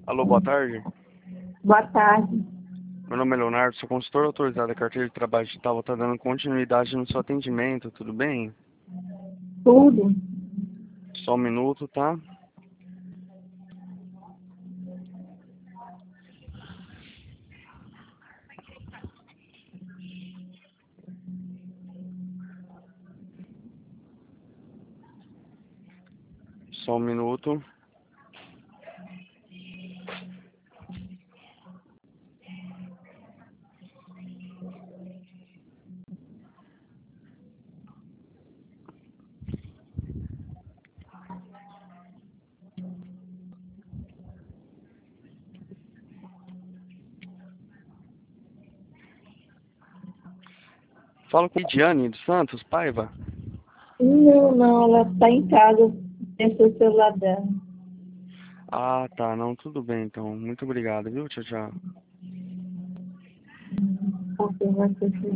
Alô, boa tarde. Boa tarde. Meu nome é Leonardo, sou consultor autorizado da carteira de trabalho digital. Tá dando continuidade no seu atendimento, tudo bem? Tudo. Só um minuto, tá? Só um minuto. Falo com a Lidiane dos Santos, Paiva. Não, ela está em casa. Deixa o celular dela. Ah, tá, não, tudo bem então. Muito obrigado, viu? Tchau, tchau. Porque você